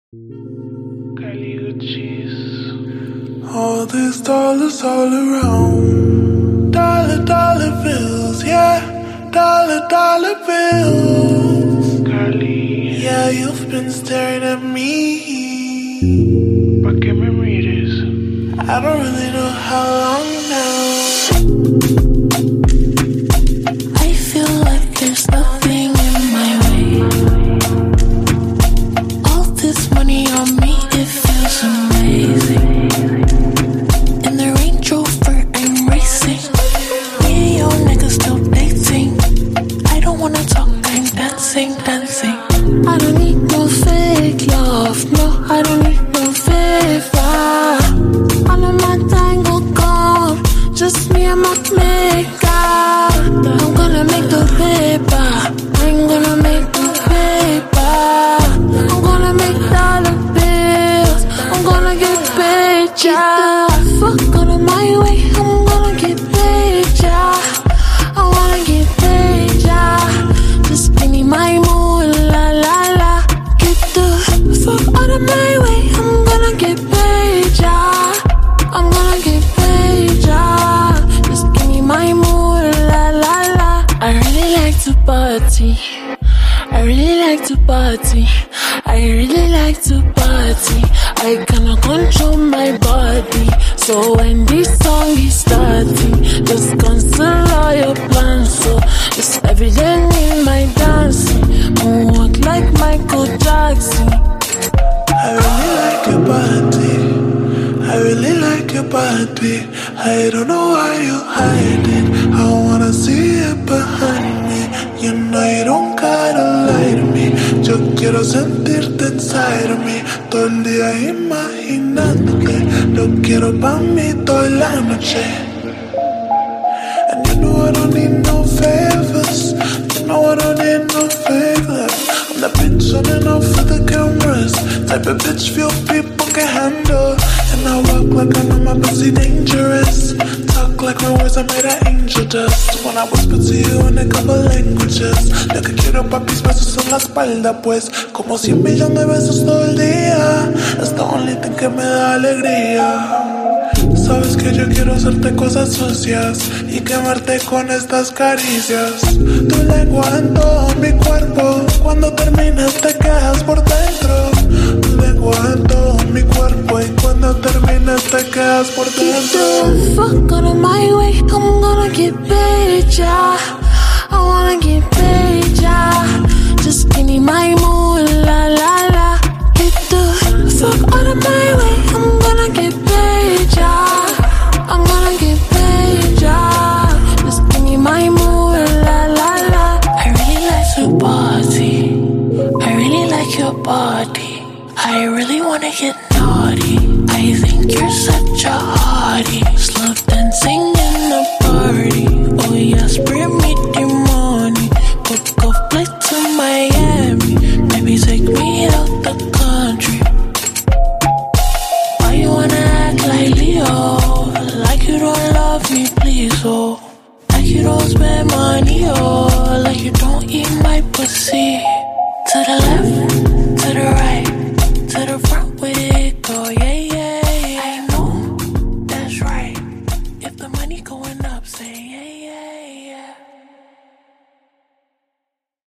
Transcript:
All these dollars all around. Dollar bills, yeah. Dollar bills. Carly, yeah, you've been staring at me. ¿pa' qué me mires? I don't really know how long now. I feel like there's nothing in my way. All this money on me, it feels amazing. In the Range Rover, I'm racing. Me and your niggas still dating. I don't wanna talk, I'm dancing. I don't need no fake love, no, I don't need no favor. All of my tango gone, just me and my makeup. I'm gonna make the paper, I'm gonna make the paper. I'm gonna make dollar bills, I'm gonna get paid, yeah. Fuck out of my way, I'm gonna get paid, yeah. I wanna get paid, yeah. Just give me my moolah, la la. Get the fuck out of my way, I'm gonna get paid, yeah. I'm gonna get paid, yeah. Just give me my moolah, la la. I really like to party. I really like to party. I really like to party. I cannot control my body. So when this song is starting, just cancel all your plans. So it's evident in my dancing. Moonwalk like Michael Jackson. I really like your body. I really like your body. I don't know why you hide it. I wanna see it behind me. You know you don't gotta lie to me. Yo quiero sentirte inside of me. Todo el día imaginándote. Lo quiero pa' mí toda la noche. And you know I don't need no favors. You know I don't need no favors. I'm the bitch running off for the cameras. Type of bitch few people can handle. And I walk like I know my pussy dangerous. Talk like my words are made of angel dust. When I whisper to you in a couple languages. Lo que quiero papis besos en la espalda pues. Como 100 millones de besos todo el día. It's the only thing que me da alegría. Sabes que yo quiero hacerte cosas sucias y quemarte con estas caricias. Tu lengua en todo mi cuerpo. Cuando terminas te quedas por dentro. Tu lengua en todo mi cuerpo y cuando terminas te quedas por dentro. Get the fuck out of my way, I'm gonna get paid, yeah. I wanna get paid, yeah. Just give me my moolah, la la. Get the fuck out of my way, I'm gonna get paid, yeah. I'm gonna get paid, yeah. Just give me my moolah, la la. I really like to party. I really like your body. I really wanna get naughty. I think you're such a hottie. Slow dancing in the party. Oh yes, bring me the money. Book a flight to Miami.